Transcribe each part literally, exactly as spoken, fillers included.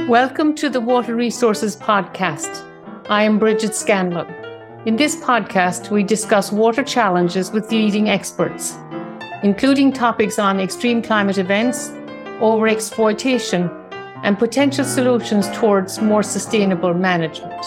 Welcome to the Water Resources Podcast. I am Bridget Scanlon. In this podcast, we discuss water challenges with leading experts, including topics on extreme climate events, overexploitation, and potential solutions towards more sustainable management.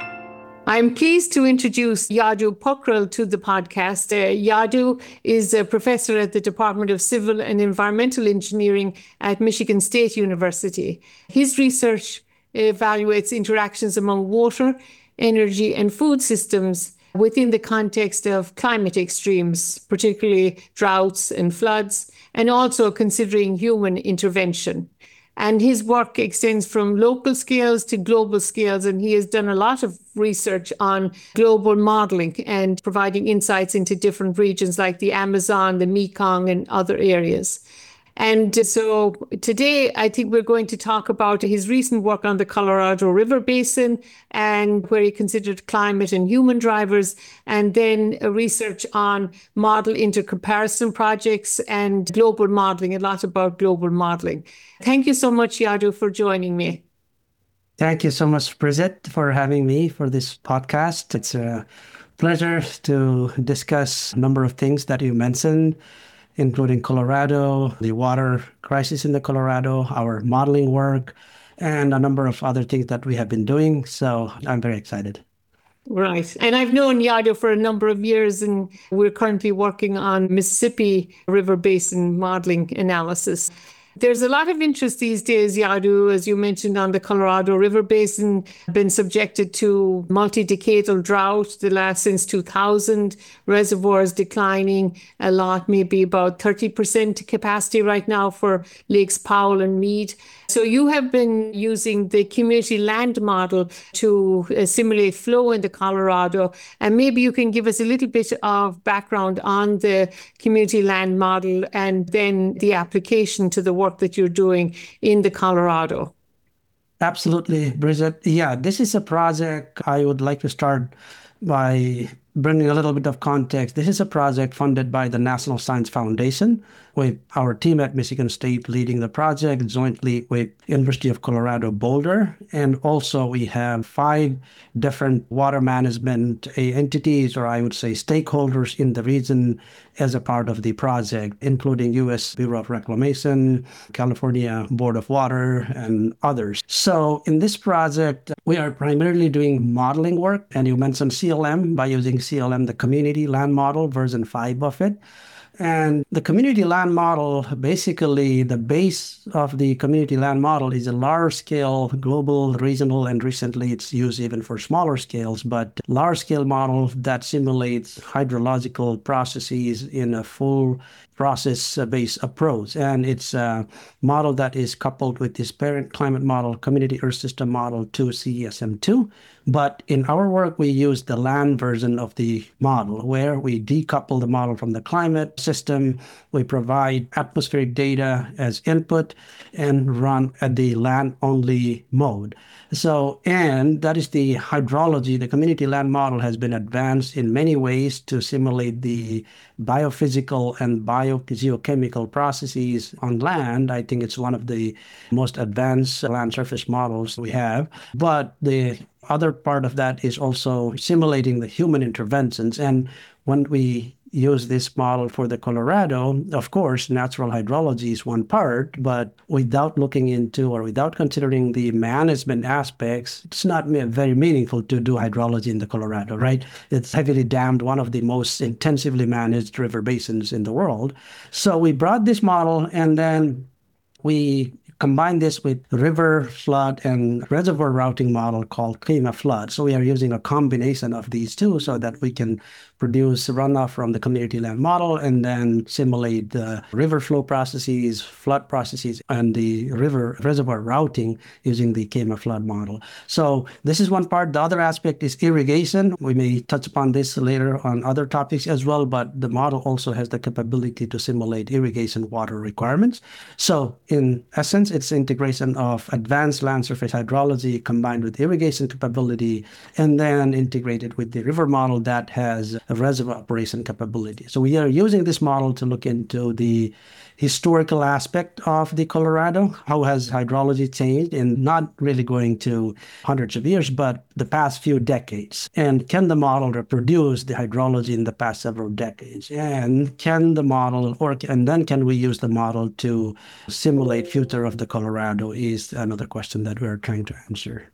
I'm pleased to introduce Yadu Pokhrel to the podcast. Uh, Yadu is a professor at the Department of Civil and Environmental Engineering at Michigan State University. His research evaluates interactions among water, energy, and food systems within the context of climate extremes, particularly droughts and floods, and also considering human intervention. And his work extends from local scales to global scales, and he has done a lot of research on global modeling and providing insights into different regions like the Amazon, the Mekong, and other areas. And so today, I think we're going to talk about his recent work on the Colorado River Basin and where he considered climate and human drivers, and then a research on model intercomparison projects and global modeling, a lot about global modeling. Thank you so much, Yadu, for joining me. Thank you so much, Bridget, for having me for this podcast. It's a pleasure to discuss a number of things that you mentioned, including Colorado, the water crisis in the Colorado, our modeling work, and a number of other things that we have been doing. So I'm very excited. Right. And I've known Yadu for a number of years, and we're currently working on Mississippi River Basin modeling analysis. There's a lot of interest these days, Yadu, as you mentioned, on the Colorado River Basin, been subjected to multi-decadal drought the last since two thousand, reservoirs declining a lot, maybe about thirty percent capacity right now for Lakes Powell and Meade. So you have been using the community land model to uh, simulate flow in the Colorado, and maybe you can give us a little bit of background on the community land model and then the application to the work that you're doing in the Colorado. Absolutely, Bridget. Yeah, this is a project I would like to start by bringing a little bit of context. This is a project funded by the National Science Foundation, with our team at Michigan State leading the project jointly with University of Colorado Boulder. And also we have five different water management entities, or I would say stakeholders in the region as a part of the project, including U S Bureau of Reclamation, California Board of Water, and others. So in this project, we are primarily doing modeling work. And you mentioned C L M, by using C L M, the Community Land Model, version five of it. And the community land model, basically the base of the community land model is a large scale, global, regional, and recently it's used even for smaller scales, but large scale model that simulates hydrological processes in a full process-based approach. And it's a model that is coupled with this parent climate model, Community Earth System Model two, C E S M two. But in our work, we use the land version of the model, where we decouple the model from the climate system. We provide atmospheric data as input and run at the land-only mode. So, and that is the hydrology. The community land model has been advanced in many ways to simulate the biophysical and biogeochemical processes on land. I think it's one of the most advanced land surface models we have. But the other part of that is also simulating the human interventions. And when we use this model for the Colorado, of course, natural hydrology is one part, but without looking into or without considering the management aspects, it's not very meaningful to do hydrology in the Colorado, right? It's heavily dammed, one of the most intensively managed river basins in the world. So we brought this model, and then we combine this with river flood and reservoir routing model called ClimaFlood. So we are using a combination of these two so that we can produce runoff from the community land model and then simulate the river flow processes, flood processes, and the river reservoir routing using the ClimaFlood model. So this is one part. The other aspect is irrigation. We may touch upon this later on other topics as well, but the model also has the capability to simulate irrigation water requirements. So in essence, it's integration of advanced land surface hydrology combined with irrigation capability, and then integrated with the river model that has a reservoir operation capability. So we are using this model to look into the historical aspect of the Colorado. How has hydrology changed in not really going to hundreds of years, but the past few decades? And can the model reproduce the hydrology in the past several decades? And can the model, or and then can we use the model to simulate future of the Colorado is another question that we're trying to answer.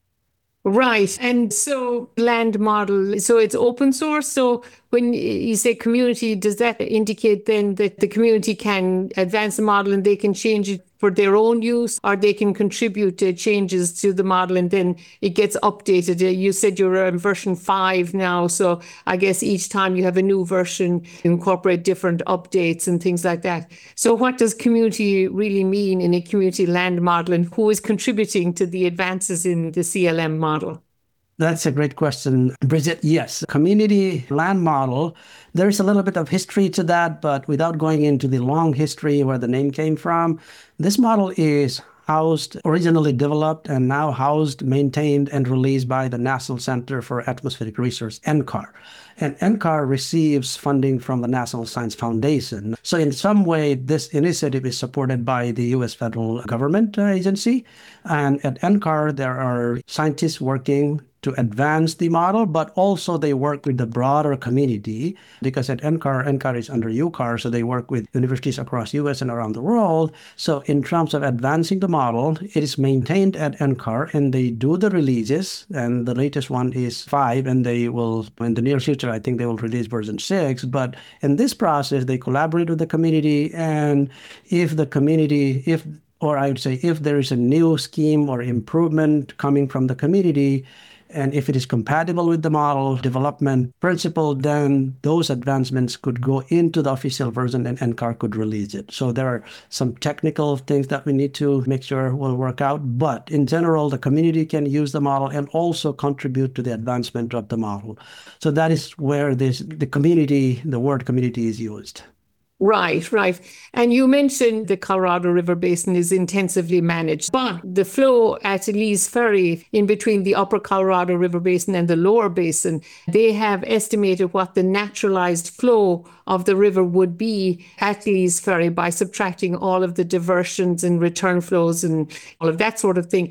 Right. And so land model, so it's open source. So when you say community, does that indicate then that the community can advance the model and they can change it for their own use, or they can contribute to changes to the model and then it gets updated? You said you're on version five now. So I guess each time you have a new version, you incorporate different updates and things like that. So what does community really mean in a community land model, and who is contributing to the advances in the C L M model? That's a great question, Bridget. Yes, community land model, there's a little bit of history to that, but without going into the long history where the name came from, this model is housed, originally developed and now housed, maintained, and released by the National Center for Atmospheric Research, N C A R. And N C A R receives funding from the National Science Foundation. So in some way, this initiative is supported by the U S federal government uh, agency. And at N C A R, there are scientists working to advance the model, but also they work with the broader community, because at N C A R, N C A R is under U C A R, so they work with universities across U S and around the world. So in terms of advancing the model, it is maintained at N C A R, and they do the releases, and the latest one is five, and they will, in the near future, I think they will release version six. But in this process, they collaborate with the community, and if the community, if or I would say if there is a new scheme or improvement coming from the community, and if it is compatible with the model development principle, then those advancements could go into the official version and N C A R could release it. So there are some technical things that we need to make sure will work out. But in general, the community can use the model and also contribute to the advancement of the model. So that is where this the community, the word community is used. Right, right. And you mentioned the Colorado River Basin is intensively managed, but the flow at Lee's Ferry in between the upper Colorado River Basin and the lower basin, they have estimated what the naturalized flow of the river would be at Lee's Ferry by subtracting all of the diversions and return flows and all of that sort of thing.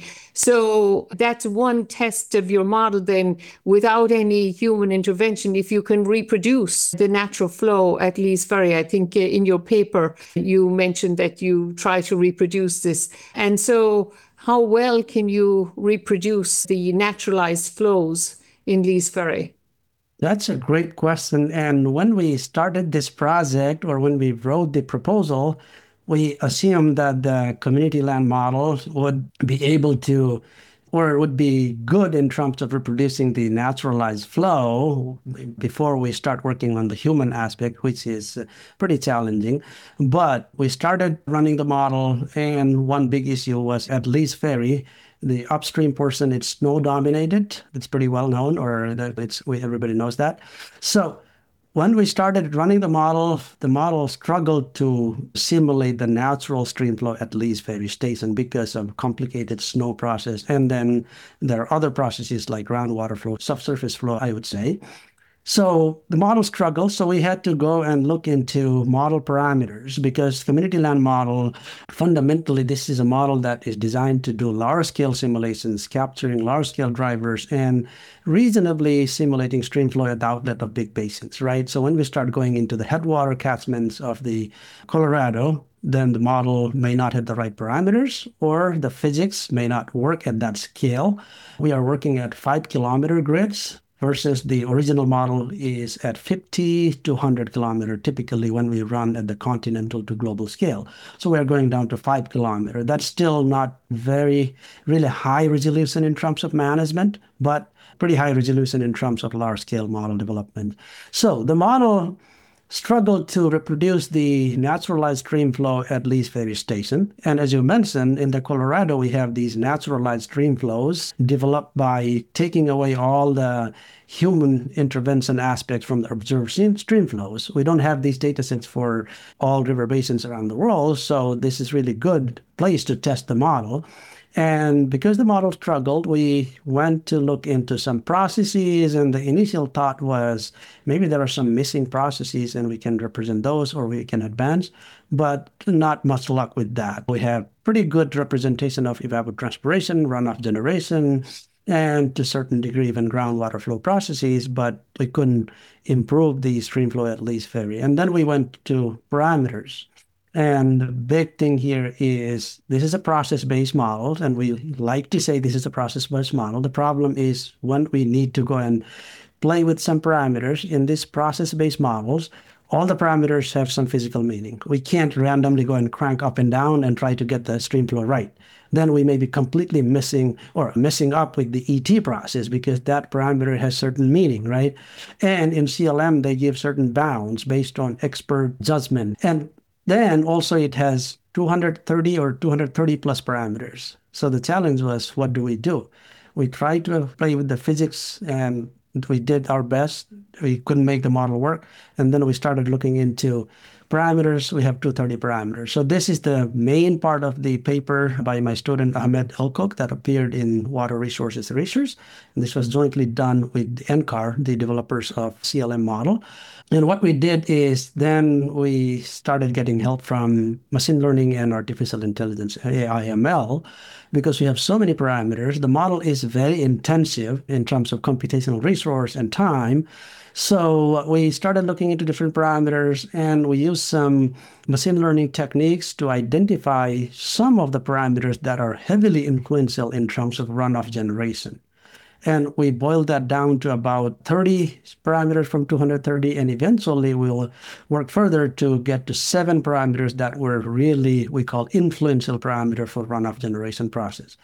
So that's one test of your model then, without any human intervention, if you can reproduce the natural flow at Lee's Ferry. I think in your paper, you mentioned that you try to reproduce this. And so how well can you reproduce the naturalized flows in Lee's Ferry? That's a great question. And when we started this project, or when we wrote the proposal, we assumed that the community land model would be able to, or would be good in terms of reproducing the naturalized flow before we start working on the human aspect, which is pretty challenging. But we started running the model, and one big issue was at Lee's Ferry, the upstream portion, it's snow dominated. It's pretty well known, or it's everybody knows that. So when we started running the model, the model struggled to simulate the natural stream flow at Lee's Ferry Station because of complicated snow process. And then there are other processes like groundwater flow, subsurface flow, I would say. So the model struggled, so we had to go and look into model parameters, because community land model, fundamentally, this is a model that is designed to do large-scale simulations, capturing large-scale drivers and reasonably simulating stream flow at the outlet of big basins, right? So when we start going into the headwater catchments of the Colorado, then the model may not have the right parameters, or the physics may not work at that scale. We are working at five kilometer grids, versus the original model is at fifty to one hundred kilometer, typically when we run at the continental to global scale. So we're going down to five kilometer. That's still not very, really high resolution in terms of management, but pretty high resolution in terms of large scale model development. So the model struggled to reproduce the naturalized stream flow at Lee's Ferry Station. And as you mentioned, in the Colorado, we have these naturalized stream flows developed by taking away all the human intervention aspects from the observed stream flows. We don't have these data sets for all river basins around the world, so this is really good place to test the model. And because the model struggled, we went to look into some processes, and the initial thought was maybe there are some missing processes and we can represent those or we can advance. but not much luck with that. We have pretty good representation of evapotranspiration, runoff generation, and to a certain degree even groundwater flow processes, but we couldn't improve the stream flow at least very. And then we went to parameters. And the big thing here is this is a process-based model, and we like to say this is a process-based model. The problem is when we need to go and play with some parameters in these process-based models, all the parameters have some physical meaning. We can't randomly go and crank up and down and try to get the stream flow right. Then we may be completely missing or messing up with the E T process because that parameter has certain meaning, right? And in C L M, they give certain bounds based on expert judgment. And then also it has two hundred thirty or two hundred thirty plus parameters. So the challenge was, what do we do? We tried to play with the physics and we did our best. We couldn't make the model work. And then we started looking into parameters. We have two hundred thirty parameters. So this is the main part of the paper by my student Ahmed Elkok that appeared in Water Resources Research. And this was jointly done with N C A R, the developers of C L M model. And what we did is then we started getting help from machine learning and artificial intelligence, A I M L, because we have so many parameters. The model is very intensive in terms of computational resource and time. So we started looking into different parameters, and we used some machine learning techniques to identify some of the parameters that are heavily influential in terms of runoff generation. And we boiled that down to about thirty parameters from two hundred thirty, and eventually we'll work further to get to seven parameters that were really, we call influential parameter for runoff generation process.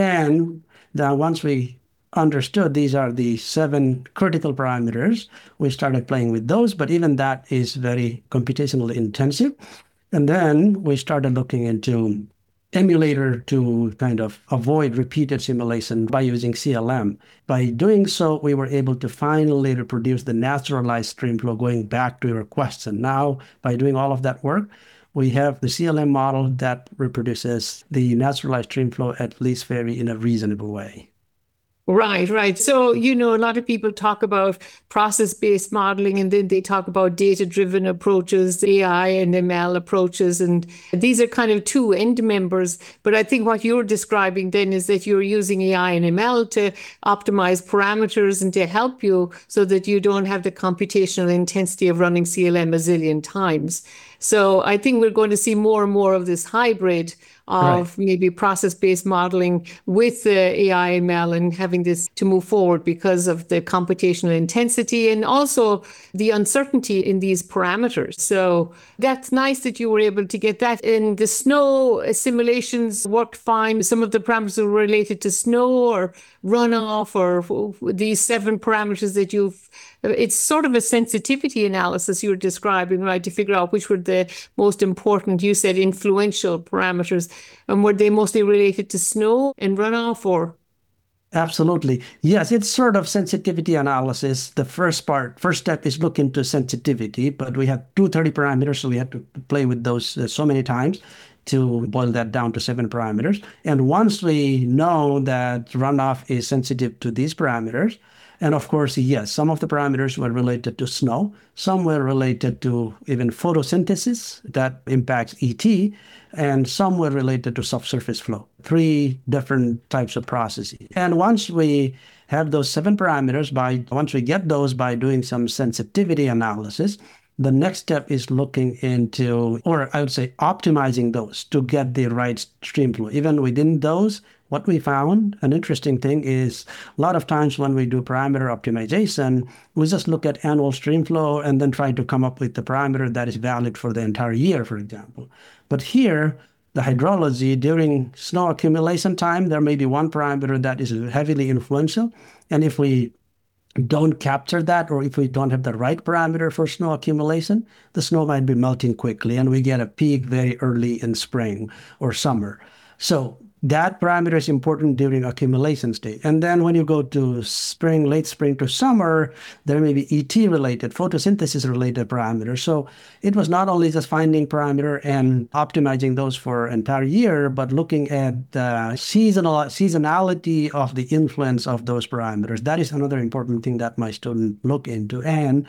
And then once we understood these are the seven critical parameters, we started playing with those, but even that is very computationally intensive. And then we started looking into emulator to kind of avoid repeated simulation by using C L M. By doing so, we were able to finally reproduce the naturalized stream flow, going back to your question. Now, by doing all of that work, we have the C L M model that reproduces the naturalized stream flow at least very in a reasonable way. Right, right. So, you know, a lot of people talk about process-based modeling, and then they talk about data-driven approaches, A I and M L approaches, and these are kind of two end members. But I think what you're describing then is that you're using A I and M L to optimize parameters and to help you so that you don't have the computational intensity of running C L M a zillion times. So I think we're going to see more and more of this hybrid of right. maybe process-based modeling with the A I M L and having this to move forward because of the computational intensity and also the uncertainty in these parameters. So that's nice that you were able to get that. In the snow simulations worked fine. Some of the parameters are related to snow or runoff or these seven parameters that you've it's sort of a sensitivity analysis you're describing, right, to figure out which were the most important, you said influential parameters. And were they mostly related to snow and runoff or? Absolutely. Yes, it's sort of sensitivity analysis. The first part, first step is look into sensitivity, but we have two hundred thirty parameters, so we had to play with those uh, so many times to boil that down to seven parameters. And once we know that runoff is sensitive to these parameters, and of course, yes, some of the parameters were related to snow. Some were related to even photosynthesis that impacts E T, and some were related to subsurface flow. Three different types of processes. And once we have those seven parameters, by once we get those by doing some sensitivity analysis, the next step is looking into, or I would say optimizing those to get the right stream flow. Even within those, what we found, an interesting thing is a lot of times when we do parameter optimization, we just look at annual stream flow and then try to come up with the parameter that is valid for the entire year, for example. But here, the hydrology during snow accumulation time, there may be one parameter that is heavily influential. And if we don't capture that, or if we don't have the right parameter for snow accumulation, the snow might be melting quickly and we get a peak very early in spring or summer. So that parameter is important during accumulation stage. And then when you go to spring, late spring to summer, there may be E T related, photosynthesis related parameters. So it was not only just finding parameter and optimizing those for entire year, but looking at the seasonal seasonality of the influence of those parameters. That is another important thing that my student look into. And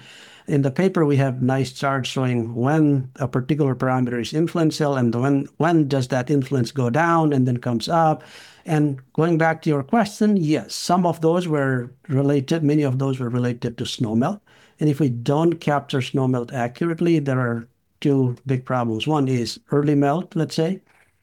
In the paper, we have nice charts showing when a particular parameter is influential and when, when does that influence go down and then comes up. And going back to your question, yes, some of those were related, many of those were related to snowmelt. And if we don't capture snowmelt accurately, there are two big problems. One is early melt, let's say,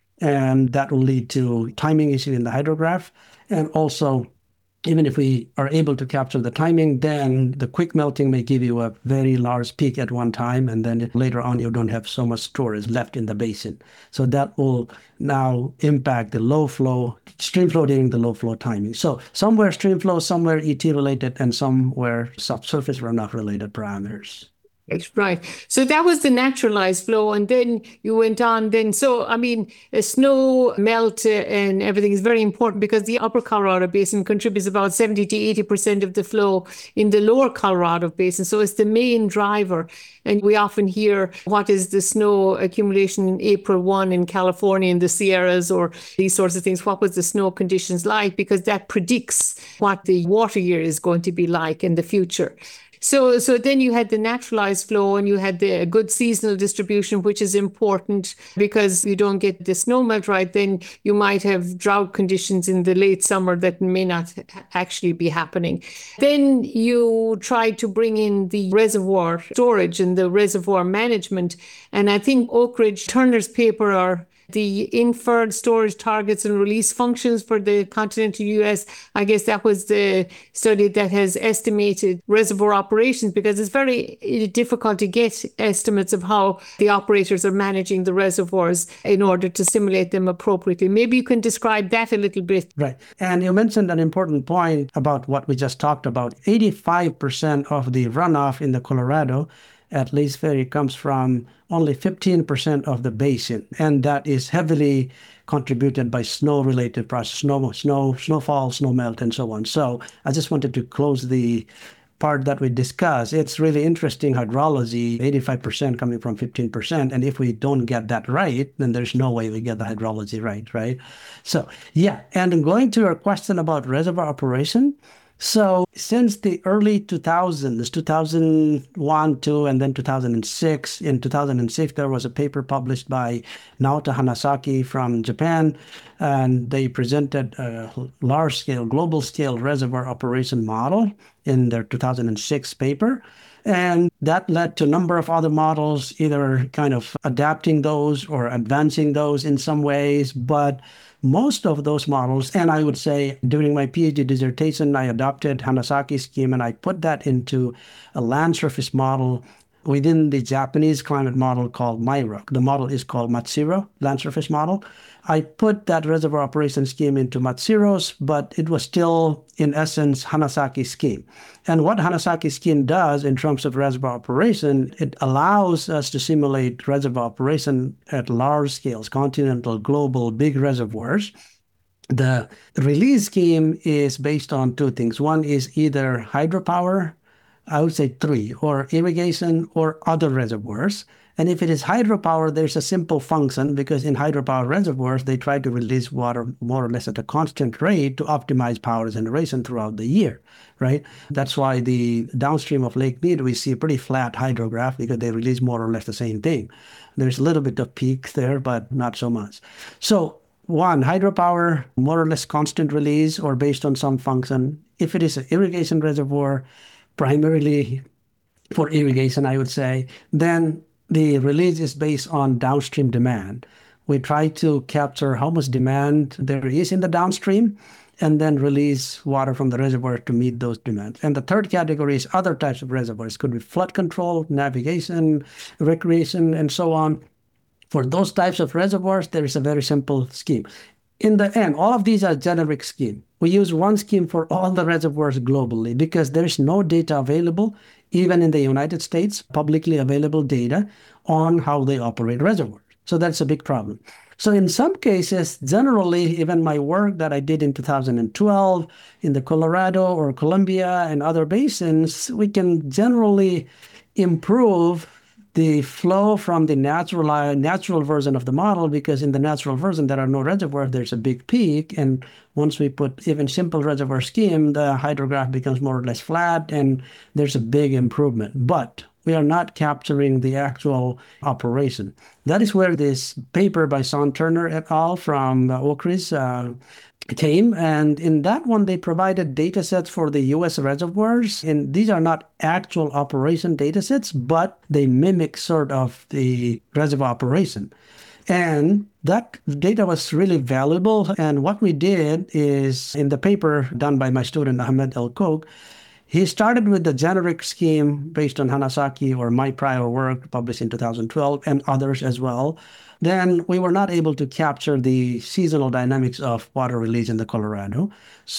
and that will lead to timing issue in the hydrograph. And also, even if we are able to capture the timing, then the quick melting may give you a very large peak at one time, and then later on you don't have so much storage left in the basin. So that will now impact the low flow, stream flow during the low flow timing. So somewhere stream flow, somewhere E T related, and somewhere subsurface runoff related parameters. Right. So that was the naturalized flow. And then you went on then. So, I mean, snow melt and everything is very important because the upper Colorado Basin contributes about seventy to eighty percent of the flow in the lower Colorado Basin. So it's the main driver. And we often hear what is the snow accumulation in April first in California in the Sierras or these sorts of things. What was the snow conditions like? Because that predicts what the water year is going to be like in the future. So so then you had the naturalized flow and you had the good seasonal distribution, which is important because you don't get the snow melt right, then you might have drought conditions in the late summer that may not actually be happening. Then you tried to bring in the reservoir storage and the reservoir management. And I think Oak Ridge Turner's paper are the inferred storage targets and release functions for the continental U S. I guess that was the study that has estimated reservoir operations because it's very difficult to get estimates of how the operators are managing the reservoirs in order to simulate them appropriately. Maybe you can describe that a little bit. Right. And you mentioned an important point about what we just talked about. eighty-five percent of the runoff in the Colorado at Lee's Ferry comes from only fifteen percent of the basin, and that is heavily contributed by snow-related process, snow, snow, snowfall, snow melt, and so on. So I just wanted to close the part that we discussed. It's really interesting hydrology, eighty-five percent coming from fifteen percent, and if we don't get that right, then there's no way we get the hydrology right, right? So yeah, and going to your question about reservoir operation, so since the early two thousands, two thousand one, two, and then two thousand six, in two thousand six, there was a paper published by Naota Hanasaki from Japan, and they presented a large-scale, global-scale reservoir operation model in their two thousand six paper. And that led to a number of other models, either kind of adapting those or advancing those in some ways. But most of those models, and I would say during my PhD dissertation, I adopted Hanasaki's scheme and I put that into a land surface model within the Japanese climate model called MIROC. The model is called Matsiro, land surface model. I put that reservoir operation scheme into Matsiro's, but it was still, in essence, Hanasaki's scheme. And what Hanasaki's scheme does in terms of reservoir operation, it allows us to simulate reservoir operation at large scales, continental, global, big reservoirs. The release scheme is based on two things. One is either hydropower, I would say three, or irrigation or other reservoirs. And if it is hydropower, there's a simple function because in hydropower reservoirs, they try to release water more or less at a constant rate to optimize power generation throughout the year, right? That's why the downstream of Lake Mead, we see a pretty flat hydrograph because they release more or less the same thing. There's a little bit of peak there, but not so much. So one, hydropower, more or less constant release or based on some function. If it is an irrigation reservoir, primarily for irrigation, I would say, then the release is based on downstream demand. We try to capture how much demand there is in the downstream and then release water from the reservoir to meet those demands. And the third category is other types of reservoirs. Could be flood control, navigation, recreation, and so on. For those types of reservoirs, there is a very simple scheme. In the end, all of these are generic scheme. We use one scheme for all the reservoirs globally because there is no data available, even in the United States, publicly available data on how they operate reservoirs. So that's a big problem. So in some cases, generally, even my work that I did in two thousand twelve in the Colorado or Columbia and other basins, we can generally improve the flow from the natural natural version of the model, because in the natural version, there are no reservoirs, there's a big peak. And once we put even simple reservoir scheme, the hydrograph becomes more or less flat and there's a big improvement. But we are not capturing the actual operation. That is where this paper by Sean Turner et al. From uh, Oak Ridge uh, came. And in that one, they provided data sets for the U S reservoirs. And these are not actual operation data sets, but they mimic sort of the reservoir operation. And that data was really valuable. And what we did is, in the paper done by my student, Ahmed El-Kouk, he started with the generic scheme based on Hanasaki or my prior work published in two thousand twelve and others as well. Then we were not able to capture the seasonal dynamics of water release in the Colorado.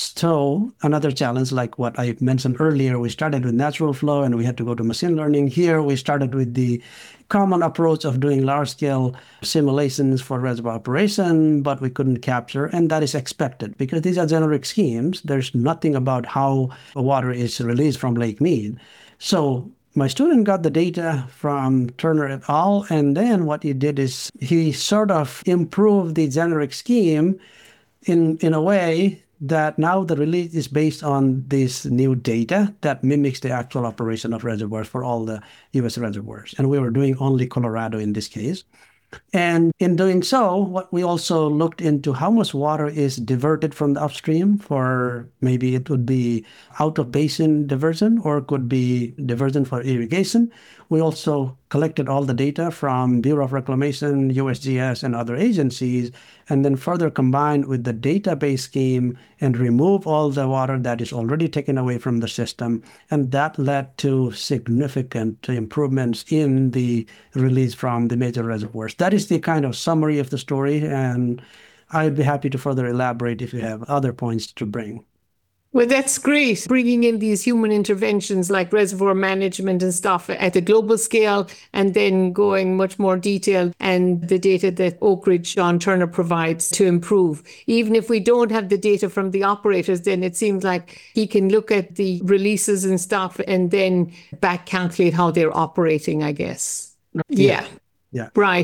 So another challenge, like what I mentioned earlier, we started with natural flow and we had to go to machine learning. Here we started with the common approach of doing large-scale simulations for reservoir operation, but we couldn't capture, and that is expected because these are generic schemes. There's nothing about how water is released from Lake Mead. So my student got the data from Turner et al., and then what he did is he sort of improved the generic scheme in, in a way that now the release is based on this new data that mimics the actual operation of reservoirs for all the U S reservoirs. And we were doing only Colorado in this case. And in doing so, what we also looked into how much water is diverted from the upstream for maybe it would be out of basin diversion or it could be diversion for irrigation. We also collected all the data from Bureau of Reclamation, U S G S, and other agencies, and then further combined with the database scheme and remove all the water that is already taken away from the system. And that led to significant improvements in the release from the major reservoirs. That is the kind of summary of the story, and I'd be happy to further elaborate if you have other points to bring. Well, that's great, bringing in these human interventions like reservoir management and stuff at a global scale, and then going much more detailed and the data that Oak Ridge Sean Turner provides to improve. Even if we don't have the data from the operators, then it seems like he can look at the releases and stuff and then back calculate how they're operating, I guess. Yeah. Yeah. Yeah. Right.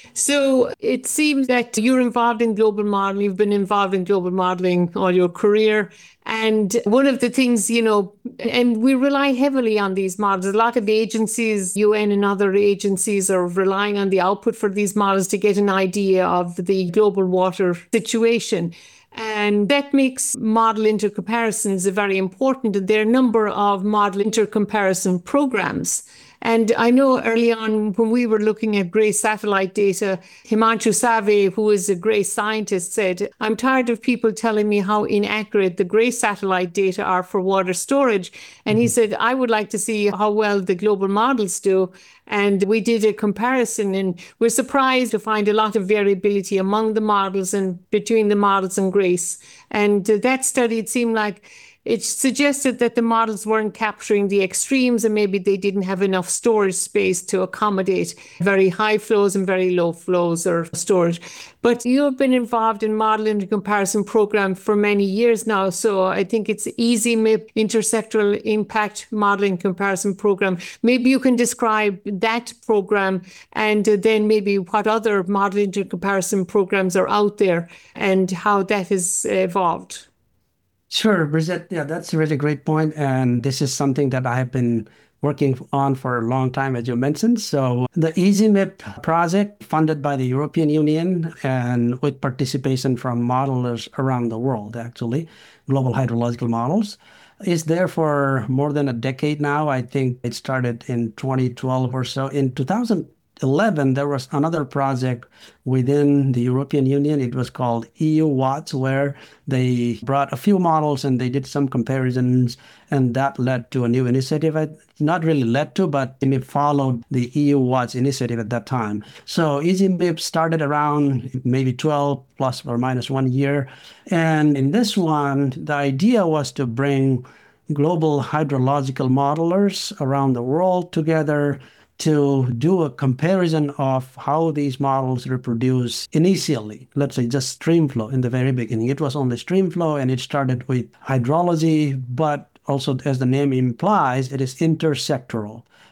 So it seems that you're involved in global modeling. You've been involved in global modeling all your career. And one of the things, you know, and we rely heavily on these models. A lot of agencies, U N and other agencies, are relying on the output for these models to get an idea of the global water situation. And that makes model intercomparisons very important. And there are a number of model intercomparison programs. And I know early on when we were looking at GRACE satellite data, Himanshu Save, who is a GRACE scientist, said, I'm tired of people telling me how inaccurate the GRACE satellite data are for water storage. And mm-hmm. he said, I would like to see how well the global models do. And we did a comparison, and we're surprised to find a lot of variability among the models and between the models and GRACE. And that study, it seemed like it suggested that the models weren't capturing the extremes, and maybe they didn't have enough storage space to accommodate very high flows and very low flows or storage. But you've been involved in model intercomparison program for many years now. So I think it's EasyMIP, Intersectoral Impact Modeling Comparison Program. Maybe you can describe that program and then maybe what other model intercomparison programs are out there and how that has evolved. Sure, Bridget. Yeah, that's a really great point. And this is something that I have been working on for a long time, as you mentioned. So the EasyMIP project, funded by the European Union and with participation from modelers around the world, actually, global hydrological models, is there for more than a decade now. I think it started in twenty twelve or so. In two thousand eleven, there was another project within the European Union. It was called E U WATS, where they brought a few models and they did some comparisons, and that led to a new initiative. Not really led to, but it followed the E U WATS initiative at that time. So EasyMIP started around maybe twelve plus or minus one year. And in this one, the idea was to bring global hydrological modelers around the world together to do a comparison of how these models reproduce initially, let's say just stream flow in the very beginning. It was only stream flow, and it started with hydrology, but also, as the name implies, it is intersectoral.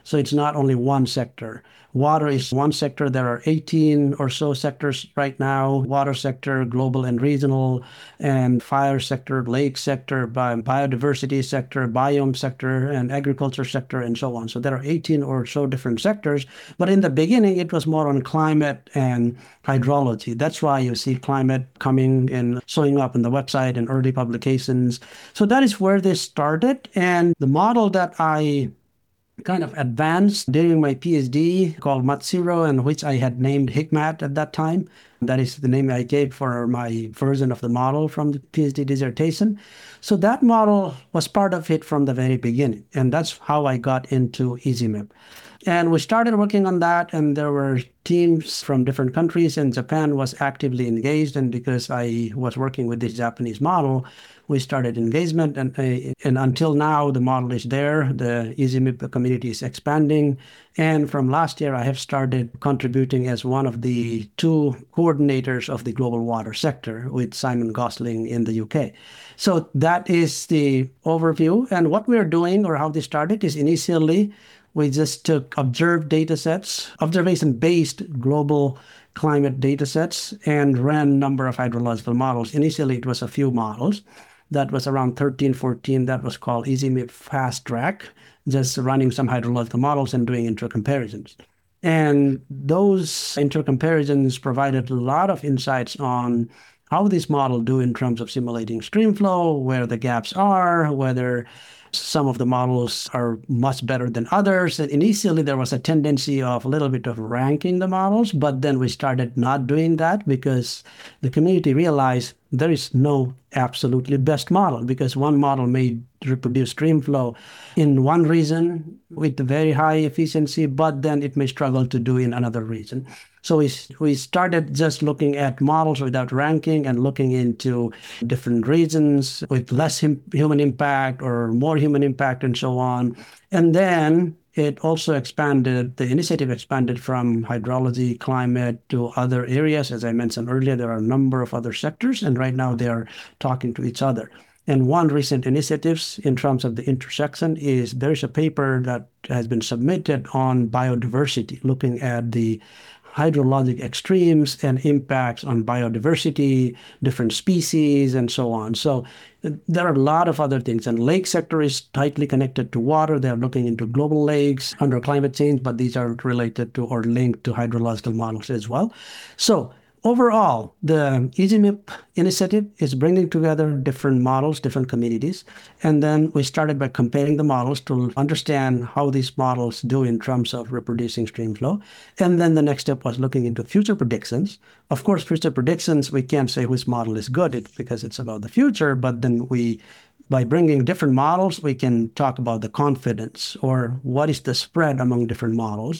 So it's not only one sector. Water is one sector. There are eighteen or so sectors right now: water sector, global and regional, and fire sector, lake sector, bi- biodiversity sector, biome sector, and agriculture sector, and so on. So there are eighteen or so different sectors. But in the beginning, it was more on climate and hydrology. That's why you see climate coming and showing up in the website and early publications. So that is where this started. And the model that I kind of advanced during my PhD called Matsiro, and which I had named HICMAT at that time. That is the name I gave for my version of the model from the PhD dissertation. So that model was part of it from the very beginning. And that's how I got into EasyMap. And we started working on that, and there were teams from different countries, and Japan was actively engaged. And because I was working with this Japanese model, we started engagement. And, uh, and until now, the model is there. The EasyMap community is expanding. And from last year, I have started contributing as one of the two coordinators of the global water sector with Simon Gosling in the U K. So that is the overview. And what we're doing, or how this started, is initially we just took observed data sets, observation-based global climate data sets, and ran a number of hydrological models. Initially, it was a few models. That was around thirteen, fourteen. That was called EasyMap Fast Track, just running some hydrological models and doing intercomparisons. And those intercomparisons provided a lot of insights on how this model do in terms of simulating stream flow, where the gaps are, whether some of the models are much better than others. And initially, there was a tendency of a little bit of ranking the models, but then we started not doing that because the community realized there is no absolutely best model, because one model may reproduce stream flow in one region with very high efficiency, but then it may struggle to do in another region. So we, we started just looking at models without ranking and looking into different regions with less hum, human impact or more human impact and so on. And then it also expanded, the initiative expanded from hydrology, climate to other areas. As I mentioned earlier, there are a number of other sectors, and right now they are talking to each other. And one recent initiative in terms of the intersection is there's a paper that has been submitted on biodiversity, looking at the hydrologic extremes and impacts on biodiversity, different species, and so on. So there are a lot of other things. And lake sector is tightly connected to water. They're looking into global lakes under climate change, but these are related to or linked to hydrological models as well. So overall, the EasyMap initiative is bringing together different models, different communities. And then we started by comparing the models to understand how these models do in terms of reproducing stream flow. And then the next step was looking into future predictions. Of course, future predictions, we can't say which model is good because it's about the future, but then we by bringing different models, we can talk about the confidence or what is the spread among different models.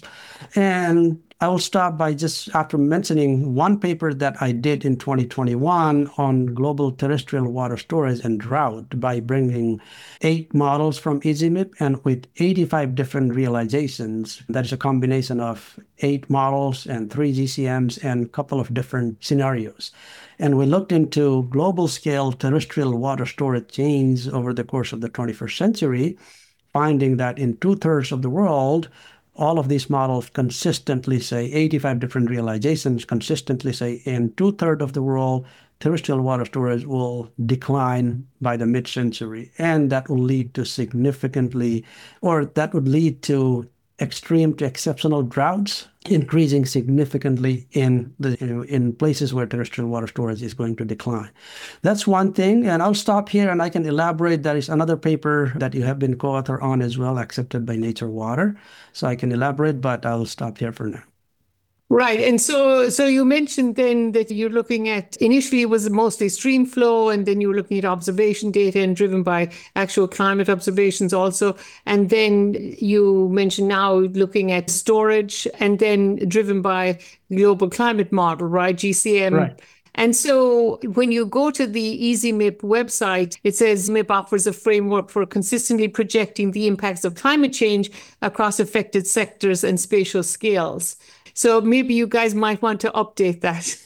And I will stop by just after mentioning one paper that I did in twenty twenty-one on global terrestrial water storage and drought by bringing eight models from EasyMap and with eighty-five different realizations. That is a combination of eight models and three G C Ms and a couple of different scenarios. And we looked into global scale terrestrial water storage chains over the course of the twenty-first century, finding that in two-thirds of the world, all of these models consistently say, eighty-five different realizations consistently say in two-thirds of the world, terrestrial water storage will decline by the mid-century. And that will lead to significantly, or that would lead to extreme to exceptional droughts, increasing significantly in the in places where terrestrial water storage is going to decline. That's one thing, and I'll stop here and I can elaborate. There is another paper that you have been co-author on as well, accepted by Nature Water. So I can elaborate, but I'll stop here for now. Right. And so so you mentioned then that you're looking at, initially it was mostly stream flow, and then you were looking at observation data and driven by actual climate observations also. And then you mentioned now looking at storage and then driven by global climate model, right? G C M. Right. And so when you go to the EasyMap website, it says M I P offers a framework for consistently projecting the impacts of climate change across affected sectors and spatial scales. So maybe you guys might want to update that.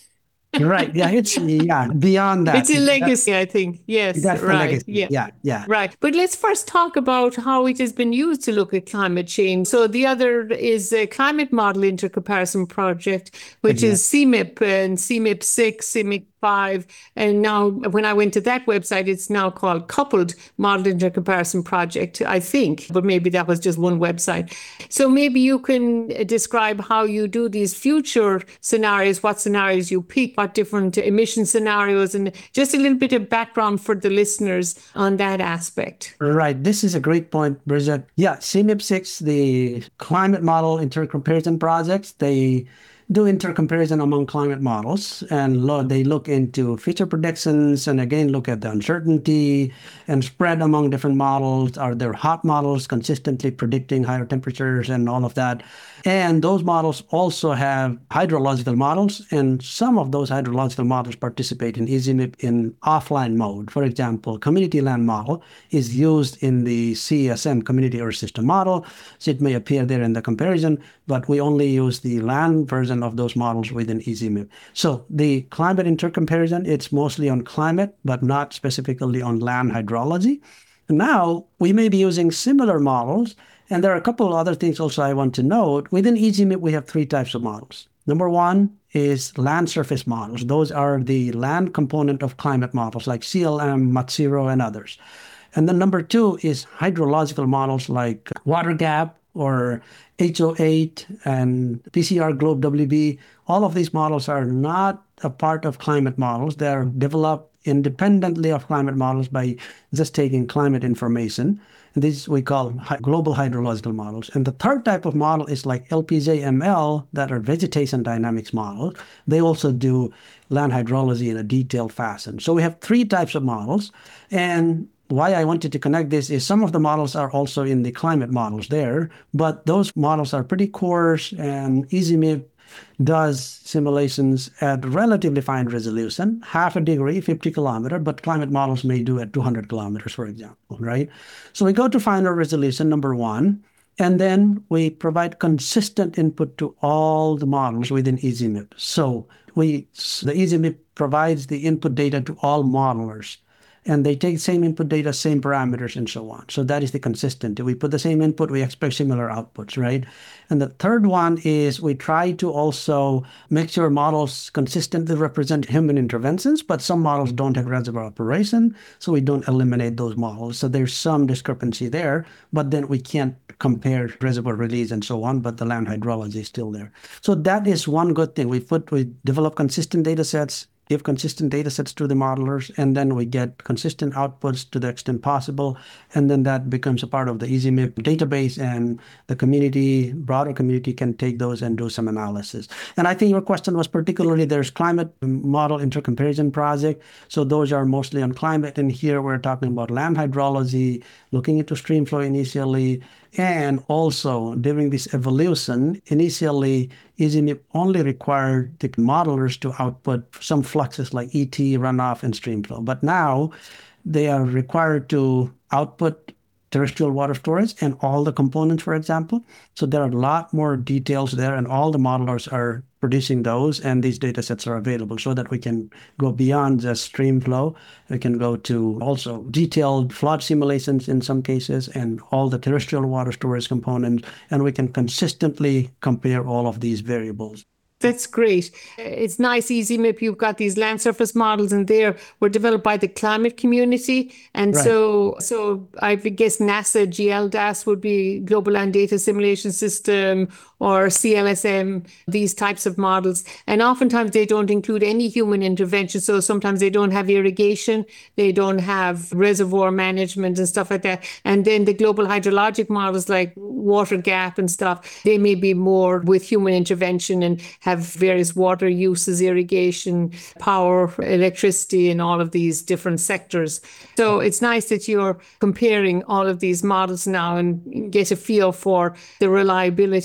Right. Yeah. It's, yeah, beyond that. It's a That, legacy, I think. Yes, that's the right. legacy. Yeah. Yeah. Yeah. Right. But let's first talk about how it has been used to look at climate change. So the other is a climate model intercomparison project, which Exactly. is C M I P and C M I P six, C M I P five. And now when I went to that website, it's now called Coupled Model Intercomparison Project, I think, but maybe that was just one website. So maybe you can describe how you do these future scenarios, what scenarios you pick, what different emission scenarios, and just a little bit of background for the listeners on that aspect. Right. This is a great point, Bridget. Yeah, C M I P six, the climate model intercomparison projects, they do intercomparison among climate models, and lo- they look into feature predictions and again look at the uncertainty and spread among different models. Are there hot models consistently predicting higher temperatures and all of that? And those models also have hydrological models, and some of those hydrological models participate in E Z M I P in offline mode. For example, community land model is used in the C E S M, Community Earth System Model, so it may appear there in the comparison, but we only use the land version of those models within E Z M I P. So the climate intercomparison, it's mostly on climate, but not specifically on land hydrology. Now, we may be using similar models, and there are a couple of other things also I want to note. Within E Z M I P, we have three types of models. Number one is land surface models. Those are the land component of climate models like C L M, MATZERO, and others. And then number two is hydrological models like water gap or H O eight and P C R Globe W B. All of these models are not a part of climate models. They're developed independently of climate models by just taking climate information. These we call global hydrological models. And the third type of model is like L P J M L, that are vegetation dynamics models. They also do land hydrology in a detailed fashion. So we have three types of models. And why I wanted to connect this is some of the models are also in the climate models there, but those models are pretty coarse, and E Z M I P does simulations at relatively fine resolution, half a degree, fifty kilometer, but climate models may do at two hundred kilometers, for example, right? So we go to finer resolution, number one, and then we provide consistent input to all the models within E Z M I P. So we, the E Z M I P provides the input data to all modelers, and they take the same input data, same parameters, and so on. So that is the consistency. We put the same input, we expect similar outputs, right? And the third one is we try to also make sure models consistently represent human interventions, but some models don't have reservoir operation, so we don't eliminate those models. So there's some discrepancy there, but then we can't compare reservoir release and so on, but the land hydrology is still there. So that is one good thing. We put, we develop consistent data sets, give consistent data sets to the modelers, and then we get consistent outputs to the extent possible. And then that becomes a part of the E Z M I P database, and the community, broader community, can take those and do some analysis. And I think your question was particularly, there's climate model intercomparison project. So those are mostly on climate. And here we're talking about land hydrology, looking into stream flow initially, and also during this evolution, initially, E Z M I P only required the modelers to output some fluxes like E T, runoff, and stream flow. But now they are required to output terrestrial water storage and all the components, for example. So there are a lot more details there, and all the modelers are producing those, and these data sets are available so that we can go beyond just stream flow. We can go to also detailed flood simulations in some cases, and all the terrestrial water storage components, and we can consistently compare all of these variables. That's great. It's nice, E Z M I P. You've got these land surface models, and they were developed by the climate community. And Right. so, so I guess NASA G L D A S would be Global Land Data Simulation System, or C L S M, these types of models. And oftentimes they don't include any human intervention. So sometimes they don't have irrigation, they don't have reservoir management and stuff like that. And then the global hydrologic models like water gap and stuff, they may be more with human intervention and have various water uses, irrigation, power, electricity, and all of these different sectors. So it's nice that you're comparing all of these models now and get a feel for the reliability.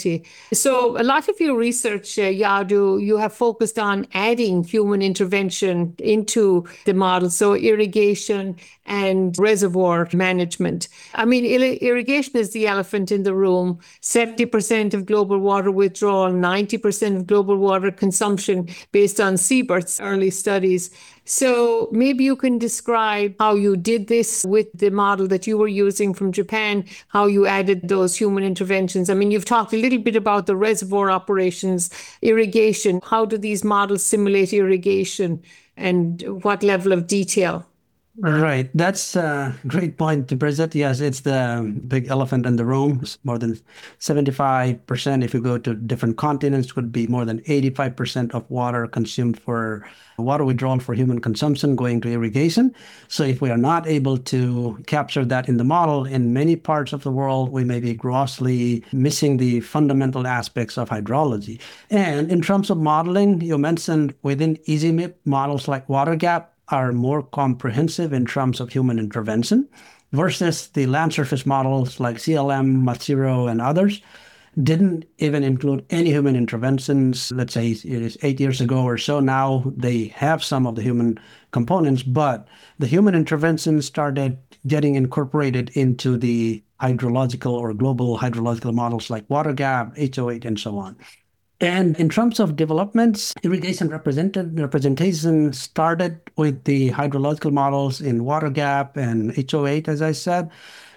So a lot of your research, uh, Yadu, you have focused on adding human intervention into the model. So irrigation and reservoir management. I mean, ir- irrigation is the elephant in the room. seventy percent of global water withdrawal, ninety percent of global water consumption based on Siebert's early studies. So maybe you can describe how you did this with the model that you were using from Japan, how you added those human interventions. I mean, you've talked a little bit about the reservoir operations, irrigation. How do these models simulate irrigation and what level of detail? Right. That's a great point to present. Yes, it's the big elephant in the room. It's more than seventy-five percent. If you go to different continents, would be more than eighty-five percent of water consumed for water withdrawal for human consumption going to irrigation. So if we are not able to capture that in the model, in many parts of the world, we may be grossly missing the fundamental aspects of hydrology. And in terms of modeling, you mentioned within EasyMIP models like WaterGap are more comprehensive in terms of human intervention versus the land surface models like C L M, Matsiro, and others didn't even include any human interventions. Let's say it is eight years ago or so. Now they have some of the human components, but the human interventions started getting incorporated into the hydrological or global hydrological models like WaterGap, H O eight, and so on. And in terms of developments, irrigation represented, representation started with the hydrological models in WaterGap and H O eight, as I said.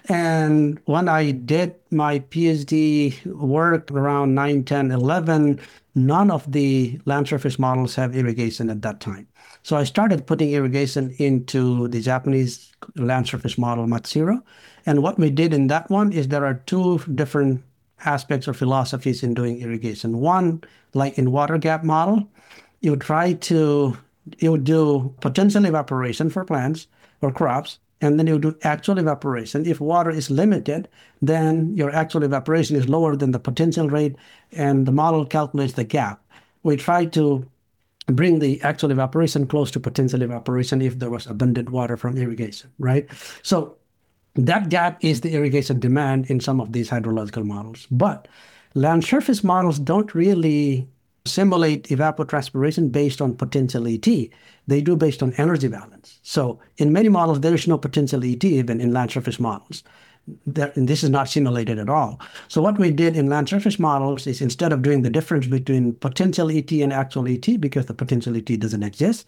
And when I did my PhD work around nine, ten, eleven, none of the land surface models have irrigation at that time. So I started putting irrigation into the Japanese land surface model, Matsiro. And what we did in that one is there are two different aspects or philosophies in doing irrigation. One, like in WaterGap model, you try to, you would do potential evaporation for plants or crops, and then you do actual evaporation. If water is limited, then your actual evaporation is lower than the potential rate, and the model calculates the gap. We try to bring the actual evaporation close to potential evaporation if there was abundant water from irrigation, right? So that gap is the irrigation demand in some of these hydrological models. But land surface models don't really simulate evapotranspiration based on potential E T. They do based on energy balance. So in many models, there is no potential E T even in land surface models. There, and this is not simulated at all. So what we did in land surface models is instead of doing the difference between potential E T and actual E T, because the potential E T doesn't exist,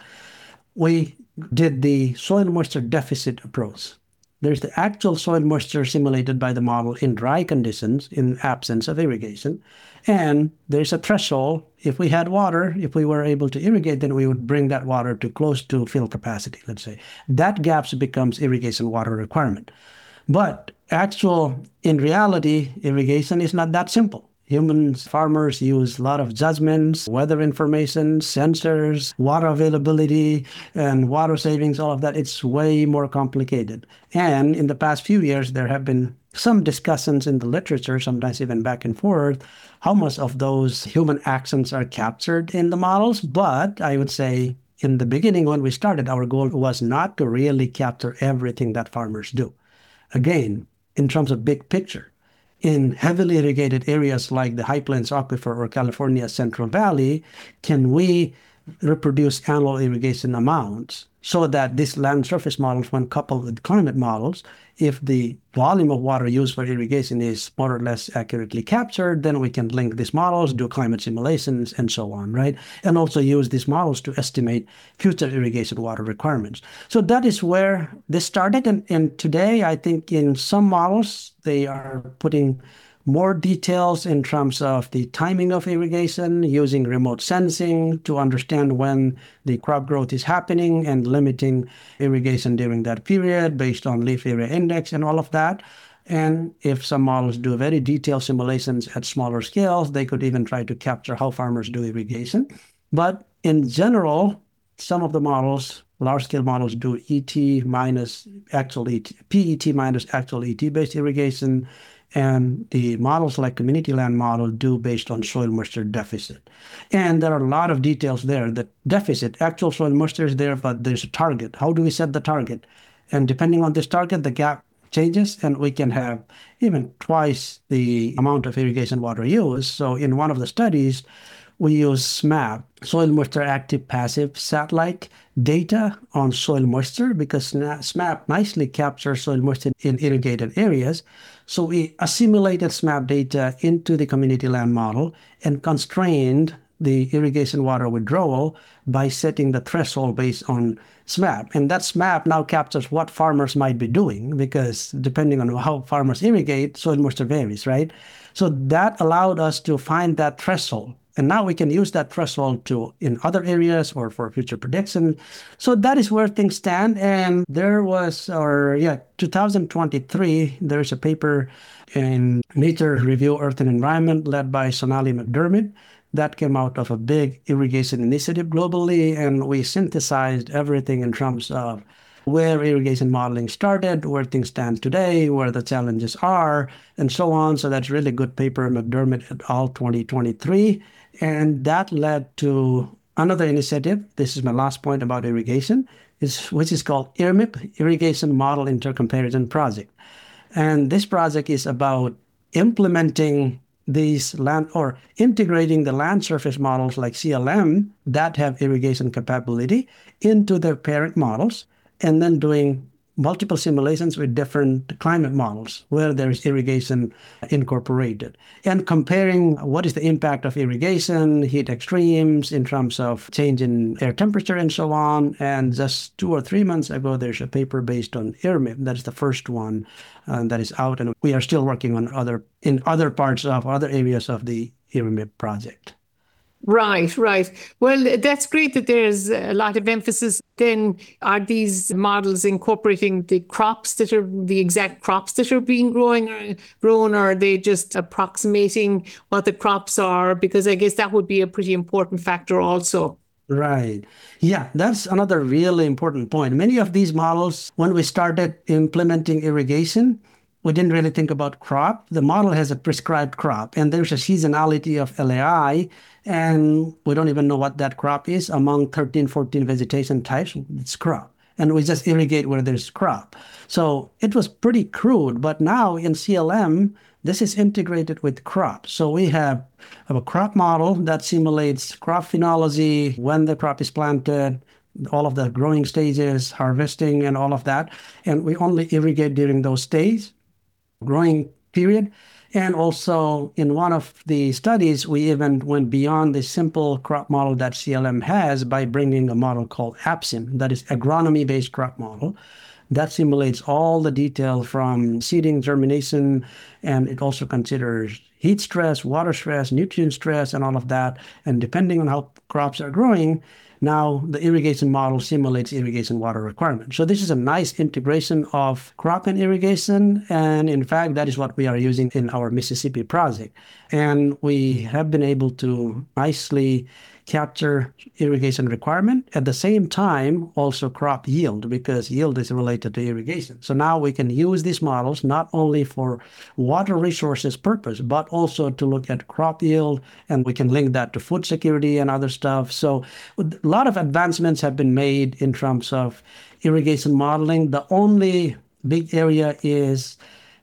we did the soil moisture deficit approach. There's the actual soil moisture simulated by the model in dry conditions in absence of irrigation. And there's a threshold. If we had water, if we were able to irrigate, then we would bring that water to close to fill capacity, let's say. That gap becomes irrigation water requirement. But actual, in reality, irrigation is not that simple. Humans, farmers use a lot of judgments, weather information, sensors, water availability, and water savings, all of that. It's way more complicated. And in the past few years, there have been some discussions in the literature, sometimes even back and forth, how much of those human actions are captured in the models. But I would say in the beginning, when we started, our goal was not to really capture everything that farmers do. Again, in terms of big picture, in heavily irrigated areas like the High Plains Aquifer or California's Central Valley, can we reproduce annual irrigation amounts so that these land surface models, when coupled with climate models, if the volume of water used for irrigation is more or less accurately captured, then we can link these models, do climate simulations, and so on, right? And also use these models to estimate future irrigation water requirements. So that is where this started. And, and today, I think in some models, they are putting more details in terms of the timing of irrigation, using remote sensing to understand when the crop growth is happening and limiting irrigation during that period based on leaf area index and all of that. And if some models do very detailed simulations at smaller scales, they could even try to capture how farmers do irrigation. But in general, some of the models, large-scale models, do E T minus actual E T, P E T minus actual E T-based irrigation. And the models like community land model do based on soil moisture deficit. And there are a lot of details there. The deficit, actual soil moisture is there, but there's a target. How do we set the target? And depending on this target, the gap changes, and we can have even twice the amount of irrigation water used. So in one of the studies, we use SMAP, soil moisture active passive satellite data on soil moisture, because SMAP nicely captures soil moisture in irrigated areas. So we assimilated SMAP data into the community land model and constrained the irrigation water withdrawal by setting the threshold based on SMAP. And that SMAP now captures what farmers might be doing, because depending on how farmers irrigate, soil moisture varies, right? So that allowed us to find that threshold. And now we can use that threshold to in other areas or for future prediction. So that is where things stand. And there was, or yeah, two thousand twenty-three, there's a paper in Nature Review Earth and Environment led by Sonali McDermott that came out of a big irrigation initiative globally. And we synthesized everything in terms of where irrigation modeling started, where things stand today, where the challenges are, and so on. So that's really good paper, McDermott et al. twenty twenty-three. And that led to another initiative. This is my last point about irrigation, is, which is called I R M I P, Irrigation Model Intercomparison Project. And this project is about implementing these land or integrating the land surface models like C L M that have irrigation capability into their parent models, and then doing multiple simulations with different climate models where there is irrigation incorporated, and comparing what is the impact of irrigation, heat extremes in terms of change in air temperature and so on. And just two or three months ago, there's a paper based on I R M I P. That is the first one uh, that is out, and we are still working on other in other parts of other areas of the I R M I P project. Right, right. Well, that's great that there's a lot of emphasis. Then are these models incorporating the crops that are the exact crops that are being growing or grown, or are they just approximating what the crops are? Because I guess that would be a pretty important factor also. Right. Yeah, that's another really important point. Many of these models, when we started implementing irrigation, we didn't really think about crop. The model has a prescribed crop, and there's a seasonality of L A I, and we don't even know what that crop is. Among thirteen, fourteen vegetation types, it's crop. And we just irrigate where there's crop. So it was pretty crude, but now in C L M, this is integrated with crop. So we have, have a crop model that simulates crop phenology, when the crop is planted, all of the growing stages, harvesting, and all of that. And we only irrigate during those stages, growing period. And also in one of the studies, we even went beyond the simple crop model that C L M has by bringing a model called APSIM, that is agronomy-based crop model. That simulates all the detail from seeding, germination, and it also considers heat stress, water stress, nutrient stress, and all of that. And depending on how crops are growing, now the irrigation model simulates irrigation water requirements. So this is a nice integration of crop and irrigation. And in fact, that is what we are using in our Mississippi project. And we have been able to nicely capture irrigation requirement, at the same time also crop yield, because yield is related to irrigation. So now we can use these models not only for water resources purpose, but also to look at crop yield, and we can link that to food security and other stuff. So a lot of advancements have been made in terms of irrigation modeling. The only big area is,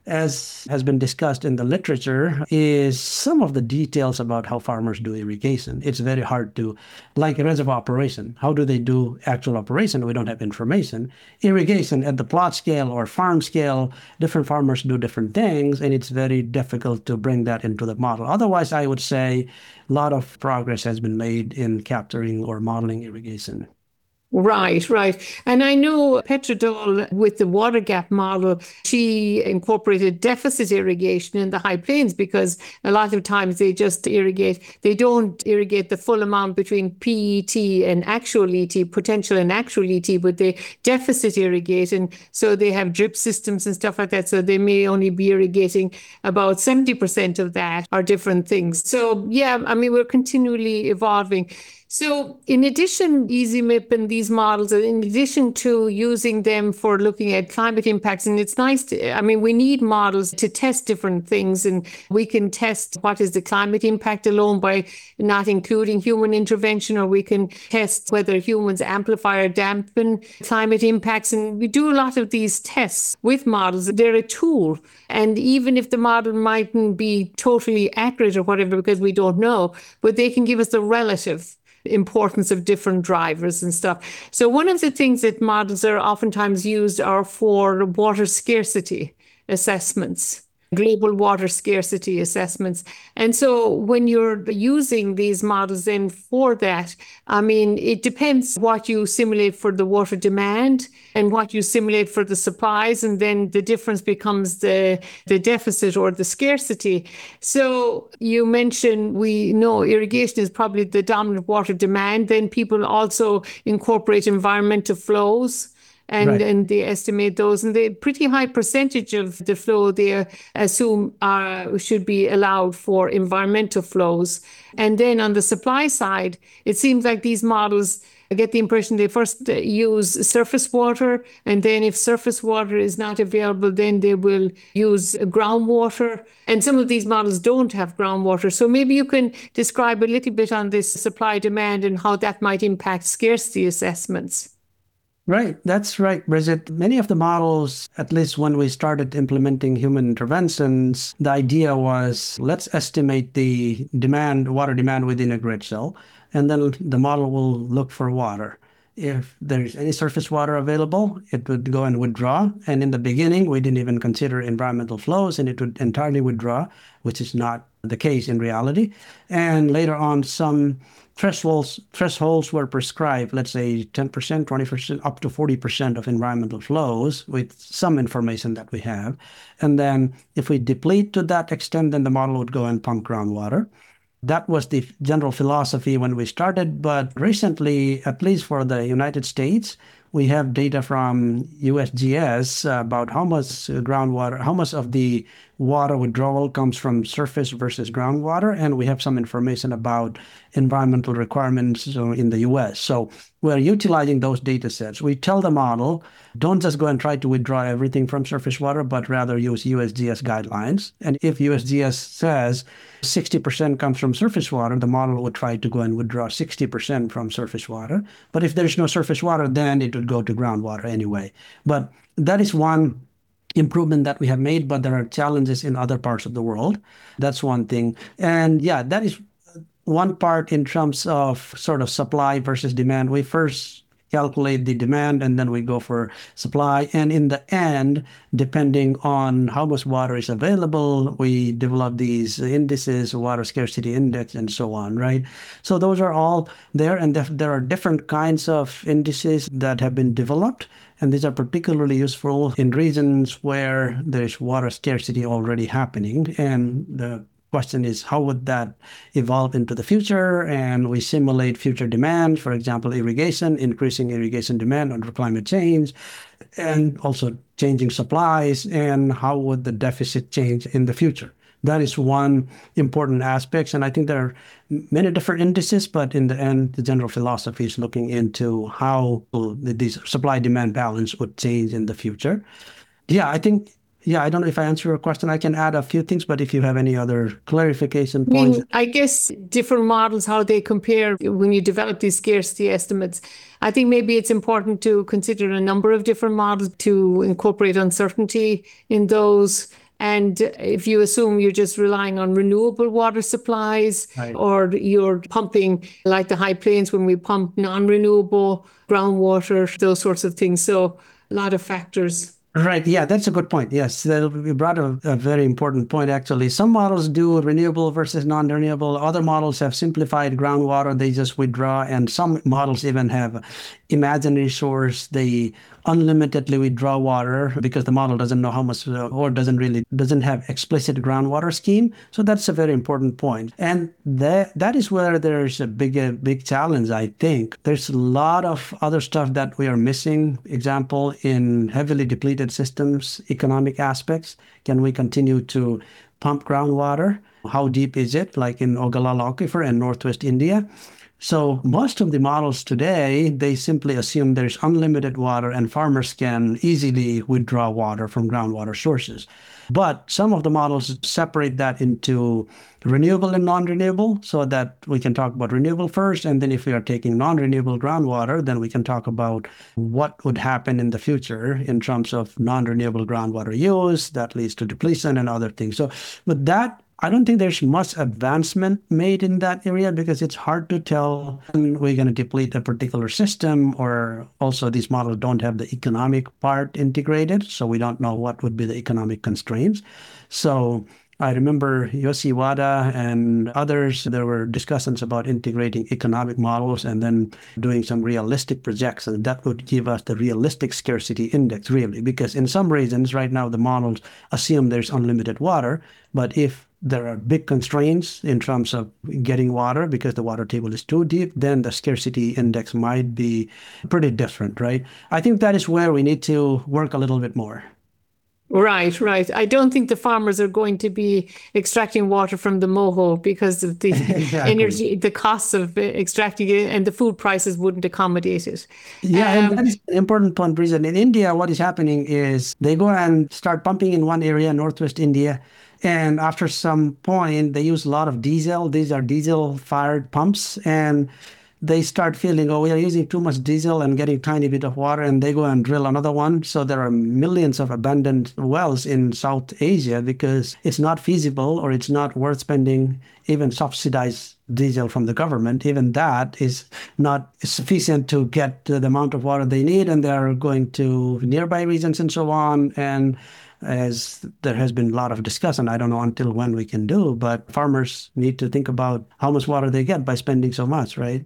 as has been discussed in the literature, is some of the details about how farmers do irrigation. It's very hard to, like a reservoir operation, how do they do actual operation? We don't have information. Irrigation at the plot scale or farm scale, different farmers do different things, and it's very difficult to bring that into the model. Otherwise, I would say a lot of progress has been made in capturing or modeling irrigation. Right, right. And I know Petra Dole, with the water gap model, she incorporated deficit irrigation in the high plains, because a lot of times they just irrigate, they don't irrigate the full amount between P E T and actual E T, potential and actual E T, but they deficit irrigate. And so they have drip systems and stuff like that. So they may only be irrigating about seventy percent of that, or different things. So yeah, I mean, we're continually evolving. So in addition, EasyMIP and these models, in addition to using them for looking at climate impacts, and it's nice to, I mean, we need models to test different things, and we can test what is the climate impact alone by not including human intervention, or we can test whether humans amplify or dampen climate impacts. And we do a lot of these tests with models. They're a tool. And even if the model mightn't be totally accurate or whatever, because we don't know, but they can give us the relative importance of different drivers and stuff. So one of the things that models are oftentimes used are for water scarcity assessments, global water scarcity assessments. And so when you're using these models then for that, I mean, it depends what you simulate for the water demand and what you simulate for the supplies, and then the difference becomes the, the deficit or the scarcity. So you mentioned, we know irrigation is probably the dominant water demand. Then people also incorporate environmental flows. And, right. and they estimate those, and the pretty high percentage of the flow they assume uh, should be allowed for environmental flows. And then on the supply side, it seems like these models, I get the impression they first use surface water, and then if surface water is not available, then they will use groundwater. And some of these models don't have groundwater. So maybe you can describe a little bit on this supply demand and how that might impact scarcity assessments. Right, that's right, Bridget. Many of the models, at least when we started implementing human interventions, the idea was let's estimate the demand, water demand within a grid cell, and then the model will look for water. If there's any surface water available, it would go and withdraw. And in the beginning, we didn't even consider environmental flows, and it would entirely withdraw, which is not the case in reality. And later on, some thresholds thresholds were prescribed, let's say ten percent, twenty percent, up to forty percent of environmental flows with some information that we have. And then if we deplete to that extent, then the model would go and pump groundwater. That was the general philosophy when we started. But recently, at least for the United States, we have data from U S G S about how much groundwater, how much of the water withdrawal comes from surface versus groundwater. And we have some information about environmental requirements in the U S. So we're utilizing those data sets. We tell the model, don't just go and try to withdraw everything from surface water, but rather use U S G S guidelines. And if U S G S says sixty percent comes from surface water, the model would try to go and withdraw sixty percent from surface water. But if there's no surface water, then it would go to groundwater anyway. But that is one improvement that we have made, but there are challenges in other parts of the world. That's one thing. And yeah, that is one part in terms of sort of supply versus demand. We first calculate the demand and then we go for supply. And in the end, depending on how much water is available, we develop these indices, water scarcity index, and so on, right? So those are all there. And there are different kinds of indices that have been developed. And these are particularly useful in regions where there's water scarcity already happening. And the question is, how would that evolve into the future? And we simulate future demand, for example, irrigation, increasing irrigation demand under climate change, and also changing supplies, and how would the deficit change in the future? That is one important aspect. And I think there are many different indices, but in the end, the general philosophy is looking into how this supply-demand balance would change in the future. Yeah, I think Yeah, I don't know if I answer your question. I can add a few things, but if you have any other clarification points. I mean, I guess different models, how they compare when you develop these scarcity estimates. I think maybe it's important to consider a number of different models to incorporate uncertainty in those. And if you assume you're just relying on renewable water supplies, right, or you're pumping like the High Plains when we pump non-renewable groundwater, those sorts of things. So a lot of factors. Right. Yeah, that's a good point. Yes, you brought a, a very important point, actually. Some models do renewable versus non-renewable. Other models have simplified groundwater. They just withdraw. And some models even have imaginary source. They unlimitedly withdraw water because the model doesn't know how much or doesn't really doesn't have explicit groundwater scheme. So that's a very important point. And that that is where there's a big, a big challenge, I think. There's a lot of other stuff that we are missing. Example, in heavily depleted systems, economic aspects. Can we continue to pump groundwater? How deep is it? Like in Ogallala Aquifer and Northwest India. So most of the models today, they simply assume there's unlimited water and farmers can easily withdraw water from groundwater sources. But some of the models separate that into renewable and non-renewable, so that we can talk about renewable first. And then if we are taking non-renewable groundwater, then we can talk about what would happen in the future in terms of non-renewable groundwater use that leads to depletion and other things. So with that, I don't think there's much advancement made in that area because it's hard to tell when we're going to deplete a particular system, or also these models don't have the economic part integrated, so we don't know what would be the economic constraints. So I remember Yossi Wada and others, there were discussions about integrating economic models and then doing some realistic projections. That would give us the realistic scarcity index, really, because in some regions right now, the models assume there's unlimited water. But if there are big constraints in terms of getting water because the water table is too deep, then the scarcity index might be pretty different, right? I think that is where we need to work a little bit more. Right, right. I don't think the farmers are going to be extracting water from the moho because of the exactly. energy, the costs of extracting it, and the food prices wouldn't accommodate it. Yeah, um, and that is an important point, Bridget. In India, what is happening is they go and start pumping in one area, northwest India, and after some point, they use a lot of diesel. These are diesel-fired pumps, and they start feeling, oh, we are using too much diesel and getting tiny bit of water, and they go and drill another one. So there are millions of abandoned wells in South Asia because it's not feasible, or it's not worth spending even subsidized diesel from the government. Even that is not sufficient to get the amount of water they need, and they are going to nearby regions and so on. And as there has been a lot of discussion, I don't know until when we can do, but farmers need to think about how much water they get by spending so much, right?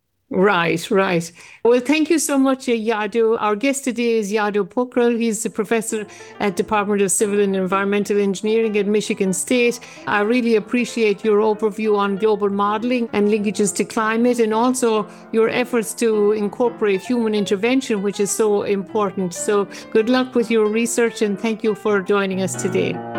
Right, right. Well, thank you so much, uh, Yadu. Our guest today is Yadu Pokhrel. He's a professor at Department of Civil and Environmental Engineering at Michigan State. I really appreciate your overview on global modeling and linkages to climate, and also your efforts to incorporate human intervention, which is so important. So good luck with your research, and thank you for joining us today.